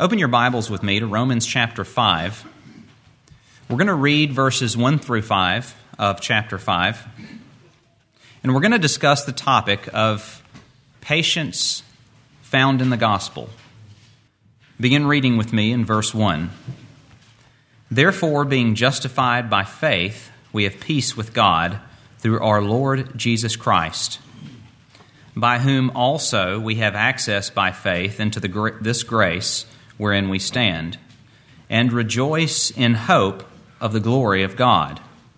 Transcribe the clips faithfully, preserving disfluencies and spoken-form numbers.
Open your Bibles with me to Romans chapter five. We're going to read verses one through five of chapter five. And we're going to discuss the topic of patience found in the gospel. Begin reading with me in verse one. Therefore, being justified by faith, we have peace with God through our Lord Jesus Christ, by whom also we have access by faith into the, this grace wherein we stand, and rejoice in hope of the glory of God.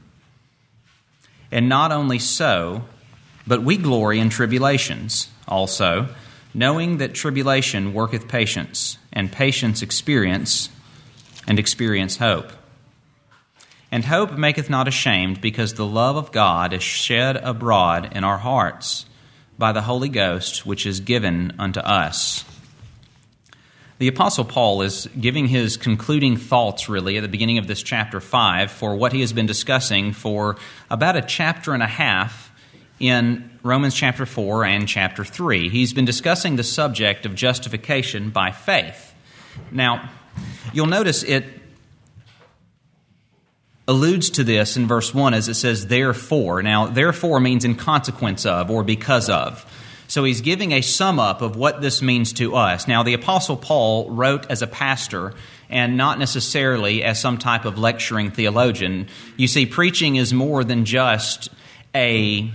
And not only so, but we glory in tribulations also, knowing that tribulation worketh patience, and patience experience, and experience hope. And hope maketh not ashamed, because the love of God is shed abroad in our hearts by the Holy Ghost, which is given unto us. The Apostle Paul is giving his concluding thoughts, really, at the beginning of this chapter five for what he has been discussing for about a chapter and a half in Romans chapter four and chapter three. He's been discussing the subject of justification by faith. Now, you'll notice it alludes to this in verse one as it says, therefore. Now, therefore means in consequence of or because of. So he's giving a sum up of what this means to us. Now, the Apostle Paul wrote as a pastor and not necessarily as some type of lecturing theologian. You see, preaching is more than just a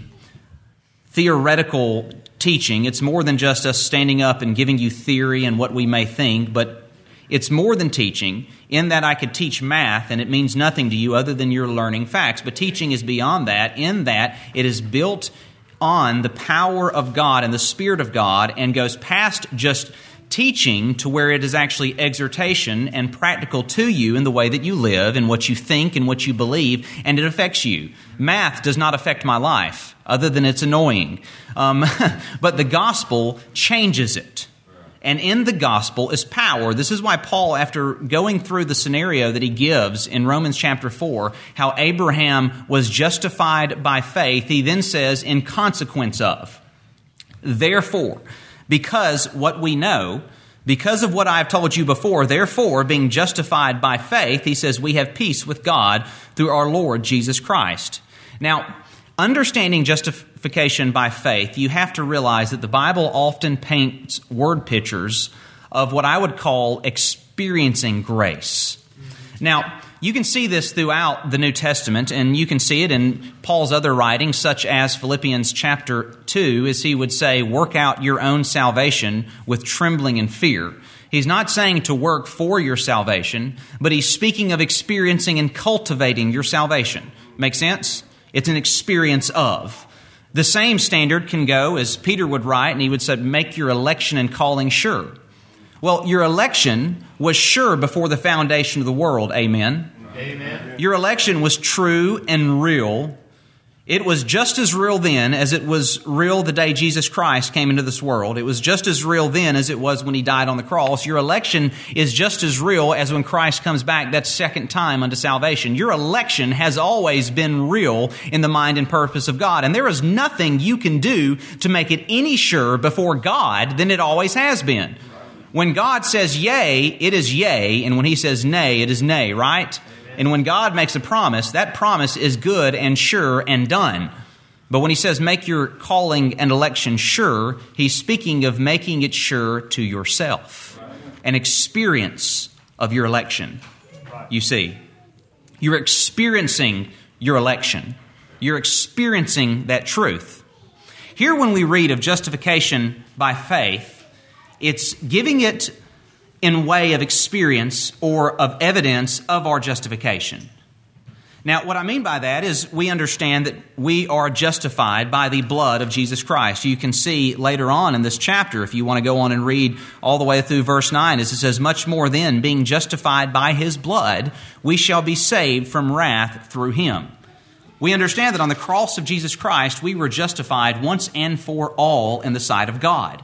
theoretical teaching. It's more than just us standing up and giving you theory and what we may think, but it's more than teaching in that I could teach math and it means nothing to you other than you're learning facts. But teaching is beyond that in that it is built on the power of God and the Spirit of God and goes past just teaching to where it is actually exhortation and practical to you in the way that you live and what you think and what you believe, and it affects you. Math does not affect my life other than it's annoying. Um, but the gospel changes it. And in the gospel is power. This is why Paul, after going through the scenario that he gives in Romans chapter four, how Abraham was justified by faith, he then says, in consequence of. Therefore, because what we know, because of what I have told you before, therefore, being justified by faith, he says, we have peace with God through our Lord Jesus Christ. Now, understanding justification by faith, you have to realize that the Bible often paints word pictures of what I would call experiencing grace. Now, you can see this throughout the New Testament, and you can see it in Paul's other writings, such as Philippians chapter two, as he would say, work out your own salvation with trembling and fear. He's not saying to work for your salvation, but he's speaking of experiencing and cultivating your salvation. Make sense? It's an experience of. The same standard can go, as Peter would write, and he would say, make your election and calling sure. Well, your election was sure before the foundation of the world. Amen? Amen. Your election was true and real. It was just as real then as it was real the day Jesus Christ came into this world. It was just as real then as it was when He died on the cross. Your election is just as real as when Christ comes back that second time unto salvation. Your election has always been real in the mind and purpose of God. And there is nothing you can do to make it any sure before God than it always has been. When God says yea, it is yea. And when He says nay, it is nay, right? And when God makes a promise, that promise is good and sure and done. But when He says make your calling and election sure, He's speaking of making it sure to yourself. An experience of your election. You see, you're experiencing your election. You're experiencing that truth. Here when we read of justification by faith, it's giving it in way of experience or of evidence of our justification. Now, what I mean by that is we understand that we are justified by the blood of Jesus Christ. You can see later on in this chapter, if you want to go on and read all the way through verse nine, as it says, much more then, being justified by His blood, we shall be saved from wrath through Him. We understand that on the cross of Jesus Christ, we were justified once and for all in the sight of God.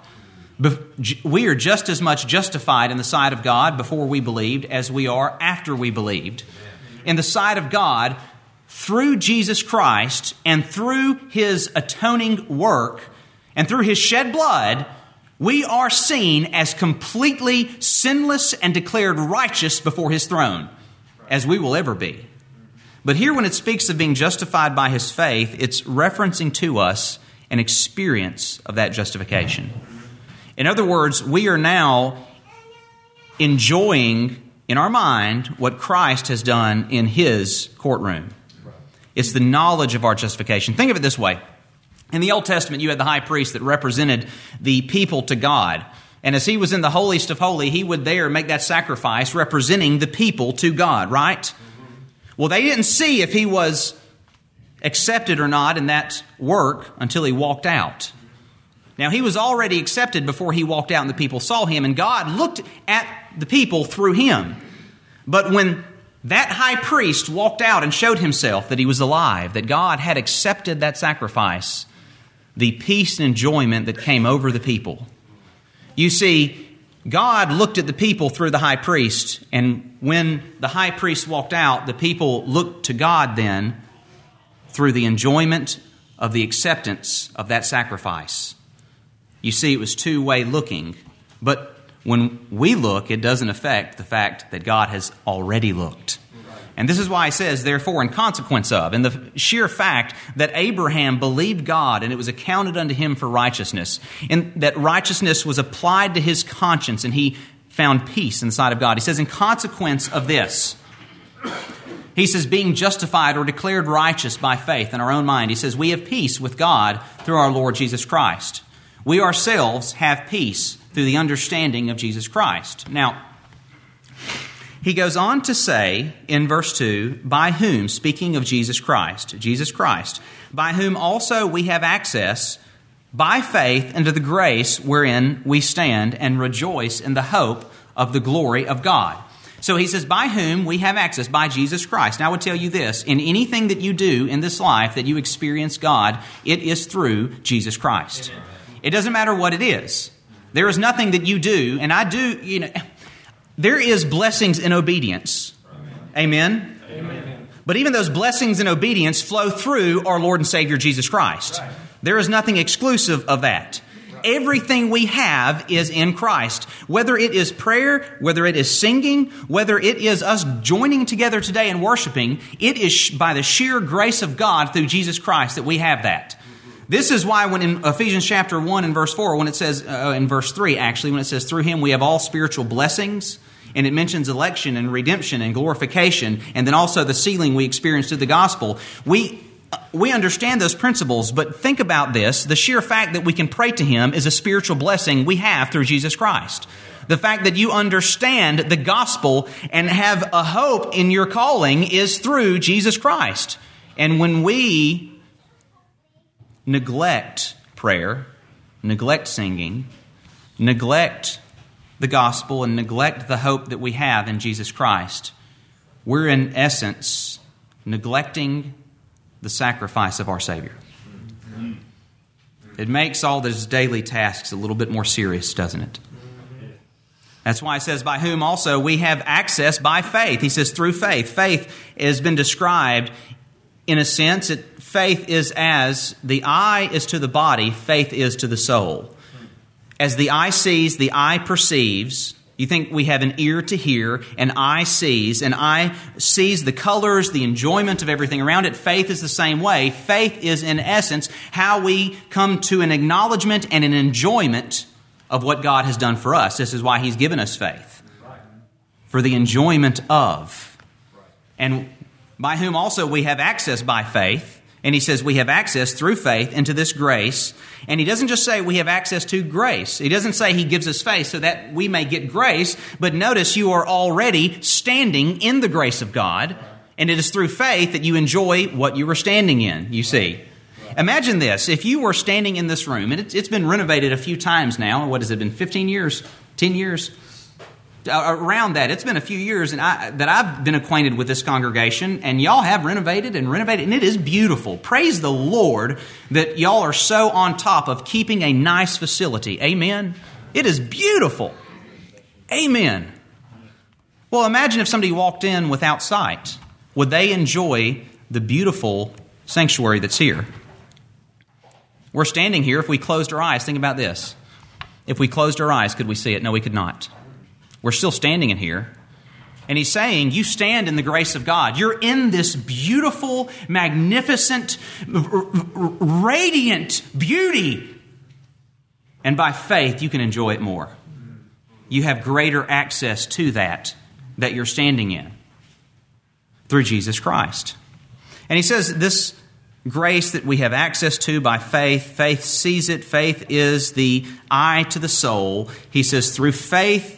We are just as much justified in the sight of God before we believed as we are after we believed. In the sight of God, through Jesus Christ and through His atoning work and through His shed blood, We are seen as completely sinless and declared righteous before His throne, as we will ever be. But here when it speaks of being justified by His faith, it's referencing to us an experience of that justification. In other words, we are now enjoying in our mind what Christ has done in His courtroom. It's the knowledge of our justification. Think of it this way. In the Old Testament, you had the high priest that represented the people to God. And as he was in the holiest of holy, he would there make that sacrifice representing the people to God, right? Well, they didn't see if he was accepted or not in that work until he walked out. Now, he was already accepted before he walked out and the people saw him, and God looked at the people through him. But when that high priest walked out and showed himself that he was alive, that God had accepted that sacrifice, the peace and enjoyment that came over the people. You see, God looked at the people through the high priest, and when the high priest walked out, the people looked to God then through the enjoyment of the acceptance of that sacrifice. You see, it was two-way looking, but when we look, it doesn't affect the fact that God has already looked. And this is why he says, therefore, in consequence of, and the sheer fact that Abraham believed God and it was accounted unto him for righteousness, and that righteousness was applied to his conscience and he found peace inside of God. He says, in consequence of this, he says, being justified or declared righteous by faith in our own mind, he says, we have peace with God through our Lord Jesus Christ. We ourselves have peace through the understanding of Jesus Christ. Now, he goes on to say in verse two, by whom, speaking of Jesus Christ, Jesus Christ, by whom also we have access by faith into the grace wherein we stand and rejoice in the hope of the glory of God. So he says, by whom we have access, by Jesus Christ. Now I would tell you this, in anything that you do in this life that you experience God, it is through Jesus Christ. Amen. It doesn't matter what it is. There is nothing that you do, and I do, you know, there is blessings in obedience. Amen? Amen. But even those blessings in obedience flow through our Lord and Savior Jesus Christ. Right. There is nothing exclusive of that. Right. Everything we have is in Christ. Whether it is prayer, whether it is singing, whether it is us joining together today and worshiping, it is by the sheer grace of God through Jesus Christ that we have that. This is why when in Ephesians chapter one and verse four, when it says, uh, in verse three actually, when it says through Him we have all spiritual blessings, and it mentions election and redemption and glorification, and then also the sealing we experience through the gospel, we we understand those principles, but think about this, the sheer fact that we can pray to Him is a spiritual blessing we have through Jesus Christ. The fact that you understand the gospel and have a hope in your calling is through Jesus Christ. And when we neglect prayer, neglect singing, neglect the gospel, and neglect the hope that we have in Jesus Christ, we're in essence neglecting the sacrifice of our Savior. It makes all those daily tasks a little bit more serious, doesn't it? That's why it says, by whom also we have access by faith. He says through faith. Faith has been described in a sense, it, faith is as the eye is to the body, faith is to the soul. As the eye sees, the eye perceives. You think we have an ear to hear, an eye sees, an eye sees the colors, the enjoyment of everything around it. Faith is the same way. Faith is in essence how we come to an acknowledgement and an enjoyment of what God has done for us. This is why He's given us faith. For the enjoyment of. And by whom also we have access by faith. And he says we have access through faith into this grace. And he doesn't just say we have access to grace. He doesn't say he gives us faith so that we may get grace. But notice you are already standing in the grace of God. And it is through faith that you enjoy what you were standing in, you see. Imagine this. If you were standing in this room, and it's, it's been renovated a few times now. What has it been, fifteen years? ten years? Around that, it's been a few years and I, that I've been acquainted with this congregation, and y'all have renovated and renovated, and it is beautiful. Praise the Lord that y'all are so on top of keeping a nice facility. Amen? It is beautiful. Amen. Well, imagine if somebody walked in without sight. Would they enjoy the beautiful sanctuary that's here? We're standing here. If we closed our eyes, think about this. If we closed our eyes, could we see it? No, we could not. We're still standing in here. And he's saying, you stand in the grace of God. You're in this beautiful, magnificent, r- r- radiant beauty. And by faith, you can enjoy it more. You have greater access to that that you're standing in through Jesus Christ. And he says this grace that we have access to by faith, faith sees it. Faith is the eye to the soul. He says through faith,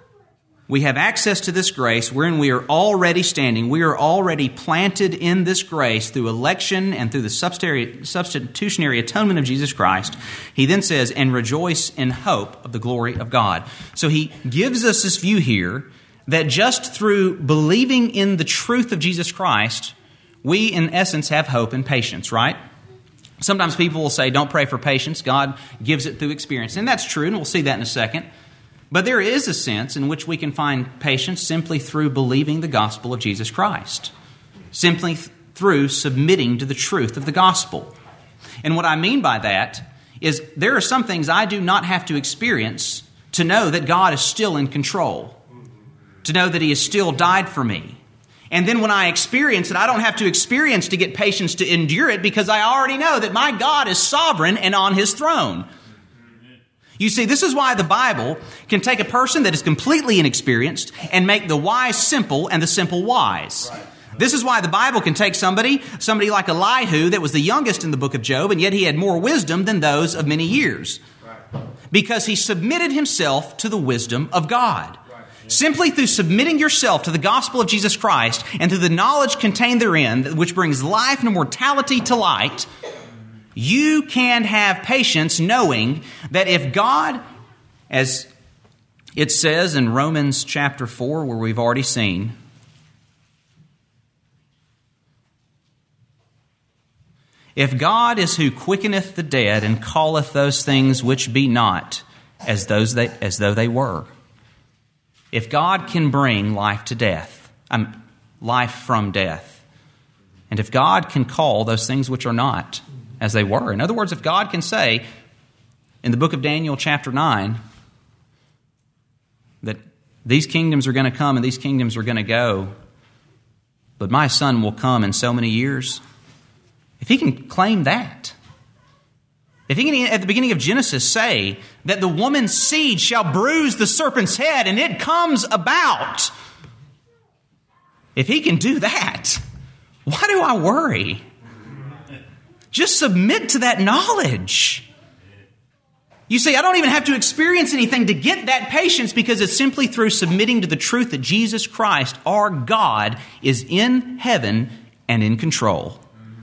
we have access to this grace wherein we are already standing. We are already planted in this grace through election and through the substitutionary atonement of Jesus Christ. He then says, and rejoice in hope of the glory of God. So he gives us this view here that just through believing in the truth of Jesus Christ, we in essence have hope and patience, right? Sometimes people will say, don't pray for patience. God gives it through experience. And that's true, and we'll see that in a second. But there is a sense in which we can find patience simply through believing the gospel of Jesus Christ, simply th- through submitting to the truth of the gospel. And what I mean by that is there are some things I do not have to experience to know that God is still in control, to know that He has still died for me. And then when I experience it, I don't have to experience to get patience to endure it because I already know that my God is sovereign and on His throne. You see, this is why the Bible can take a person that is completely inexperienced and make the wise simple and the simple wise. This is why the Bible can take somebody, somebody like Elihu that was the youngest in the book of Job, and yet he had more wisdom than those of many years. Because he submitted himself to the wisdom of God. Simply through submitting yourself to the gospel of Jesus Christ and to the knowledge contained therein, which brings life and immortality to light, you can have patience knowing that if God, as it says in Romans chapter four, where we've already seen, if God is who quickeneth the dead and calleth those things which be not as those they, as though they were, if God can bring life to death, um, life from death, and if God can call those things which are not as they were. In other words, if God can say in the book of Daniel chapter nine that these kingdoms are going to come and these kingdoms are going to go, but my son will come in so many years, if he can claim that, if he can at the beginning of Genesis say that the woman's seed shall bruise the serpent's head and it comes about, if he can do that, why do I worry? Just submit to that knowledge. You see, I don't even have to experience anything to get that patience because it's simply through submitting to the truth that Jesus Christ, our God, is in heaven and in control.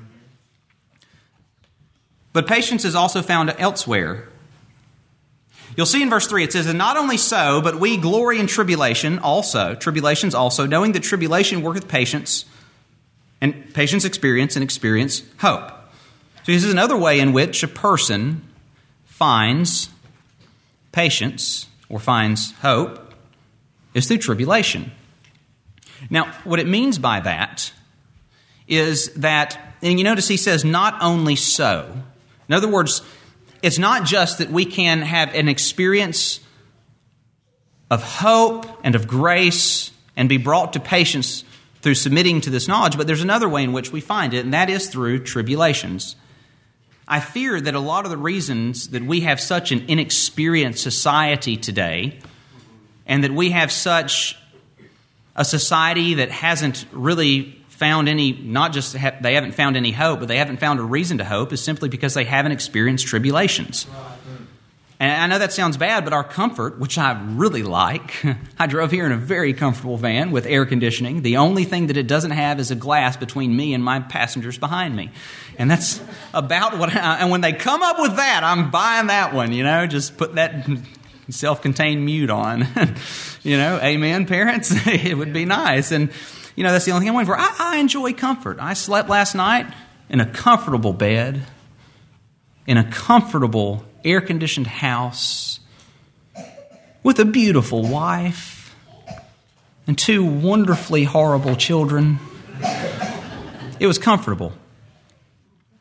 But patience is also found elsewhere. You'll see in verse three, it says, and not only so, but we glory in tribulation also, tribulations also, knowing that tribulation worketh patience, and patience experience, and experience hope. So this is another way in which a person finds patience or finds hope is through tribulation. Now, what it means by that is that, and you notice he says, not only so. In other words, it's not just that we can have an experience of hope and of grace and be brought to patience through submitting to this knowledge, but there's another way in which we find it, and that is through tribulations. I fear that a lot of the reasons that we have such an inexperienced society today, and that we have such a society that hasn't really found any, not just ha- they haven't found any hope, but they haven't found a reason to hope, is simply because they haven't experienced tribulations. And I know that sounds bad, but our comfort, which I really like, I drove here in a very comfortable van with air conditioning. The only thing that it doesn't have is a glass between me and my passengers behind me. And that's about what I, and when they come up with that, I'm buying that one, you know, just put that self-contained mute on. You know, amen, parents? It would be nice. And, you know, that's the only thing I'm waiting for. I, I enjoy comfort. I slept last night in a comfortable bed, in a comfortable air-conditioned house, with a beautiful wife and two wonderfully horrible children. It was comfortable.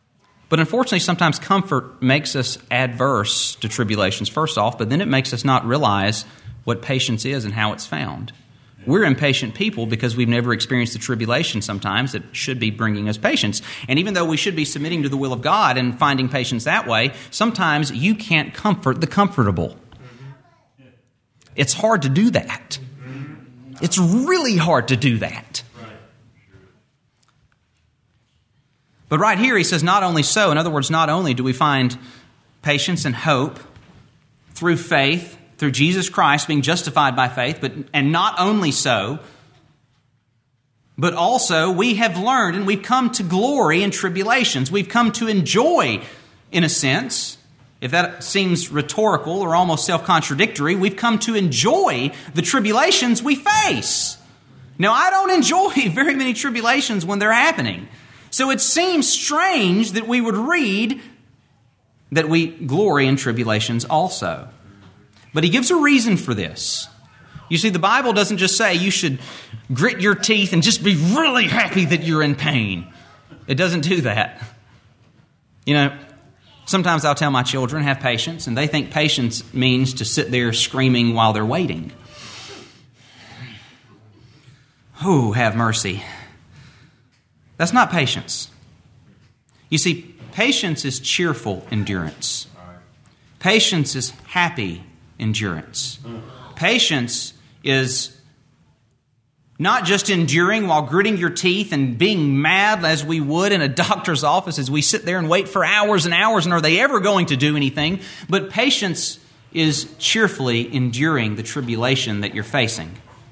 But unfortunately, sometimes comfort makes us adverse to tribulations, first off, but then it makes us not realize what patience is and how it's found. We're impatient people because we've never experienced the tribulation sometimes that should be bringing us patience. And even though we should be submitting to the will of God and finding patience that way, sometimes you can't comfort the comfortable. It's hard to do that. It's really hard to do that. But right here he says not only so, in other words, not only do we find patience and hope through faith, through Jesus Christ being justified by faith, but and not only so, but also we have learned and we've come to glory in tribulations. We've come to enjoy, in a sense, if that seems rhetorical or almost self-contradictory, we've come to enjoy the tribulations we face. Now, I don't enjoy very many tribulations when they're happening. So it seems strange that we would read that we glory in tribulations also. But he gives a reason for this. You see, the Bible doesn't just say you should grit your teeth and just be really happy that you're in pain. It doesn't do that. You know, sometimes I'll tell my children, have patience, and they think patience means to sit there screaming while they're waiting. Oh, have mercy. That's not patience. You see, patience is cheerful endurance. Patience is happy endurance. Patience is not just enduring while gritting your teeth and being mad as we would in a doctor's office as we sit there and wait for hours and hours and are they ever going to do anything? But patience is cheerfully enduring the tribulation that you're facing.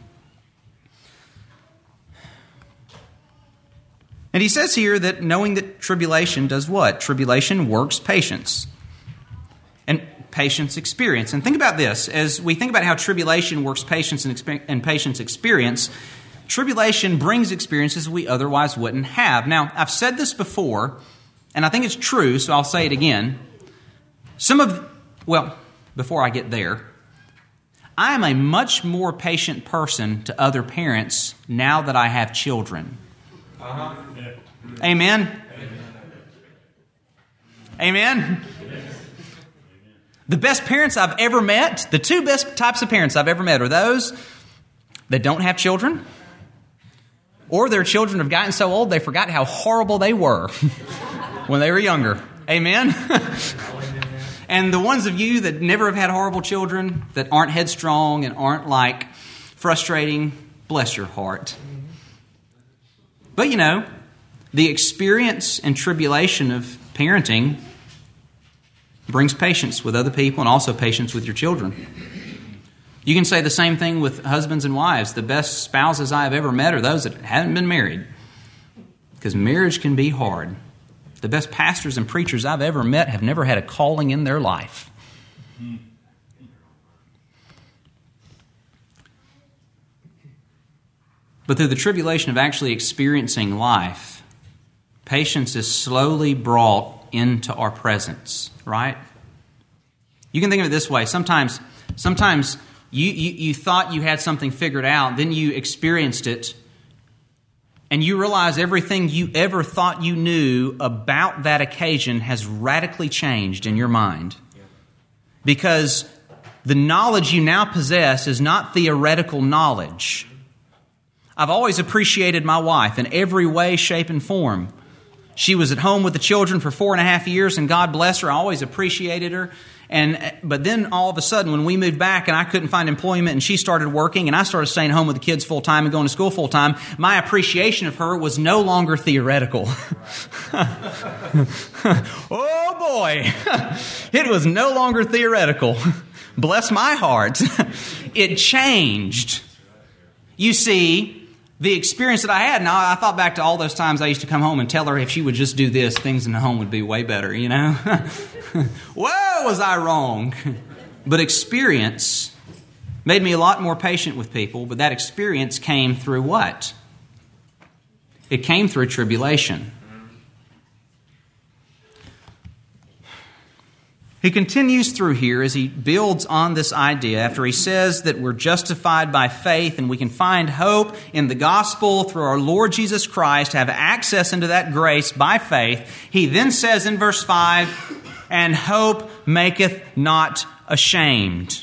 And he says here that knowing that tribulation does what? Tribulation works patience. And patience experience. And think about this. As we think about how tribulation works patience and, exper- and patience experience, tribulation brings experiences we otherwise wouldn't have. Now, I've said this before, and I think it's true, so I'll say it again. Some of, well, before I get there, I am a much more patient person to other parents now that I have children. Uh-huh. Amen? Amen? The best parents I've ever met, the two best types of parents I've ever met are those that don't have children, or their children have gotten so old they forgot how horrible they were when they were younger. Amen? And the ones of you that never have had horrible children, that aren't headstrong and aren't like frustrating, bless your heart. But you know, the experience and tribulation of parenting brings patience with other people and also patience with your children. You can say the same thing with husbands and wives. The best spouses I have ever met are those that haven't been married, because marriage can be hard. The best pastors and preachers I've ever met have never had a calling in their life. But through the tribulation of actually experiencing life, patience is slowly brought into our presence, right? You can think of it this way. Sometimes, sometimes you, you, you thought you had something figured out, then you experienced it, and you realize everything you ever thought you knew about that occasion has radically changed in your mind. Because the knowledge you now possess is not theoretical knowledge. I've always appreciated my wife in every way, shape, and form. She was at home with the children for four and a half years, and God bless her. I always appreciated her. And but then all of a sudden, when we moved back and I couldn't find employment and she started working and I started staying home with the kids full time and going to school full time, my appreciation of her was no longer theoretical. Oh boy, it was no longer theoretical. Bless my heart. It changed. You see, the experience that I had, now I thought back to all those times I used to come home and tell her if she would just do this, things in the home would be way better, you know? Whoa, was I wrong? But experience made me a lot more patient with people, but that experience came through what? It came through tribulation. He continues through here as he builds on this idea after he says that we're justified by faith and we can find hope in the gospel through our Lord Jesus Christ, have access into that grace by faith. He then says in verse five, and hope maketh not ashamed.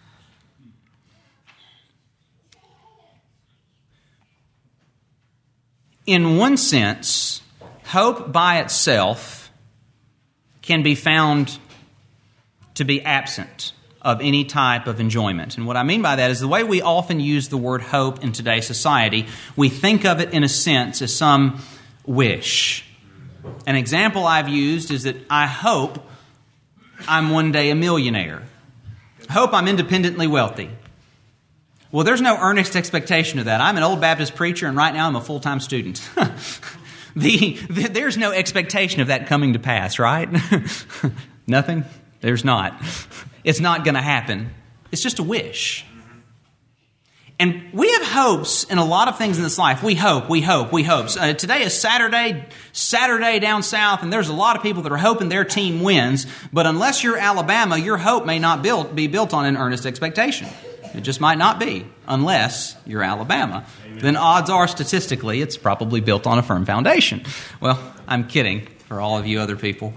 In one sense, hope by itself can be found to be absent of any type of enjoyment. And what I mean by that is the way we often use the word hope in today's society, we think of it in a sense as some wish. An example I've used is that I hope I'm one day a millionaire. I hope I'm independently wealthy. Well, there's no earnest expectation of that. I'm an old Baptist preacher, and right now I'm a full-time student. the, the, there's no expectation of that coming to pass, right? Nothing? There's not. It's not going to happen. It's just a wish. And we have hopes in a lot of things in this life. We hope, we hope, we hope. Uh, today is Saturday, Saturday down south, and there's a lot of people that are hoping their team wins. But unless you're Alabama, your hope may not build, be built on an earnest expectation. It just might not be, unless you're Alabama. Amen. Then odds are, statistically, it's probably built on a firm foundation. Well, I'm kidding for all of you other people.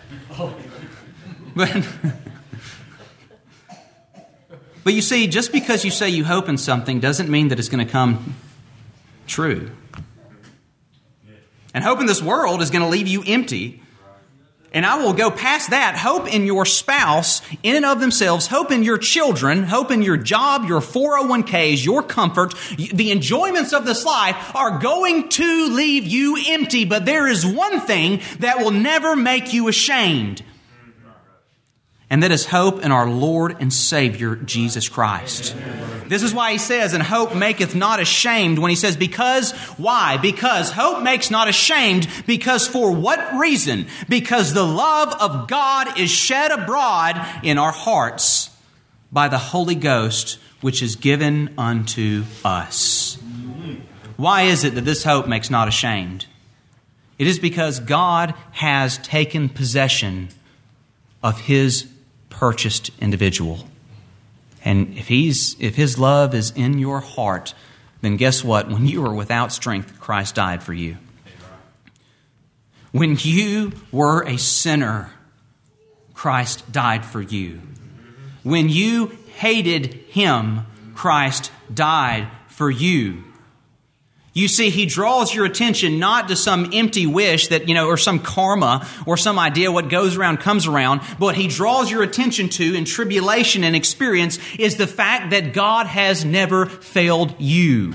But, but you see, just because you say you hope in something doesn't mean that it's going to come true. And hope in this world is going to leave you empty. And I will go past that. Hope in your spouse in and of themselves, hope in your children, hope in your job, your four oh one k's, your comfort, the enjoyments of this life are going to leave you empty. But there is one thing that will never make you ashamed. And that is hope in our Lord and Savior, Jesus Christ. This is why he says, and hope maketh not ashamed, when he says, because, why? Because hope makes not ashamed, because for what reason? Because the love of God is shed abroad in our hearts by the Holy Ghost, which is given unto us. Why is it that this hope makes not ashamed? It is because God has taken possession of His purchased individual. And if he's if his love is in your heart, then guess what? When you were without strength, Christ died for you. When you were a sinner, Christ died for you. When you hated Him, Christ died for you. You see, He draws your attention not to some empty wish that, you know, or some karma or some idea what goes around comes around. But what He draws your attention to in tribulation and experience is the fact that God has never failed you.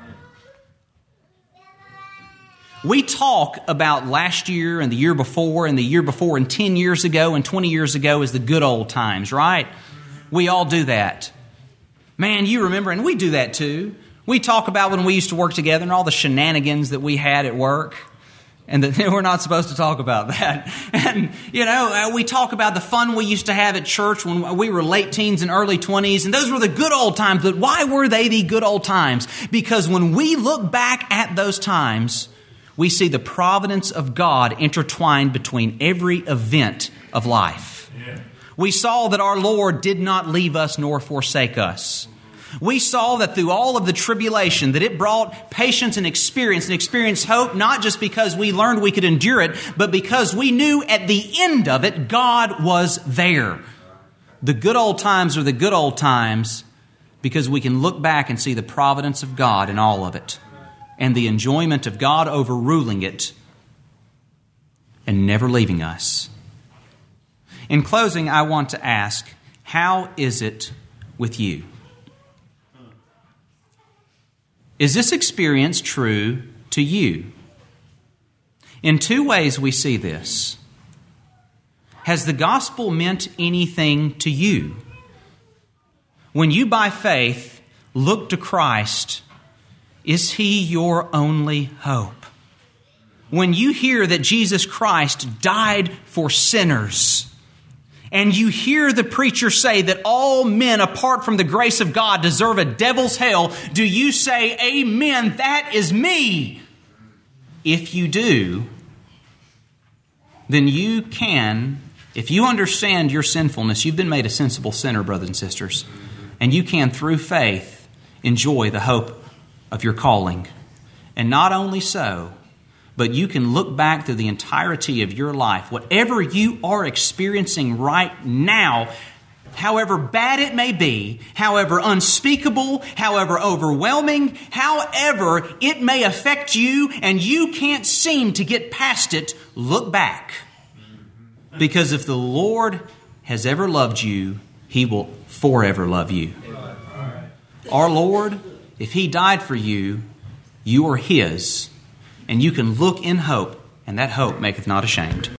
We talk about last year and the year before and the year before and ten years ago and twenty years ago as the good old times, right? We all do that. Man, you remember, and we do that too. We talk about when we used to work together and all the shenanigans that we had at work, and that we're not supposed to talk about that. And, you know, we talk about the fun we used to have at church when we were late teens and early twenties, and those were the good old times. But why were they the good old times? Because when we look back at those times, we see the providence of God intertwined between every event of life. Yeah. We saw that our Lord did not leave us nor forsake us. We saw that through all of the tribulation, that it brought patience and experience and experienced hope, not just because we learned we could endure it, but because we knew at the end of it, God was there. The good old times are the good old times because we can look back and see the providence of God in all of it and the enjoyment of God overruling it and never leaving us. In closing, I want to ask, how is it with you? Is this experience true to you? In two ways we see this. Has the gospel meant anything to you? When you by faith look to Christ, is He your only hope? When you hear that Jesus Christ died for sinners, and you hear the preacher say that all men apart from the grace of God deserve a devil's hell, do you say, amen, that is me? If you do, then you can If you understand your sinfulness, you've been made a sensible sinner, brothers and sisters. And you can, through faith, enjoy the hope of your calling. And not only so, but you can look back through the entirety of your life. Whatever you are experiencing right now, however bad it may be, however unspeakable, however overwhelming, however it may affect you and you can't seem to get past it, look back. Because if the Lord has ever loved you, He will forever love you. Our Lord, if He died for you, you are His, and you can look in hope, and that hope maketh not ashamed.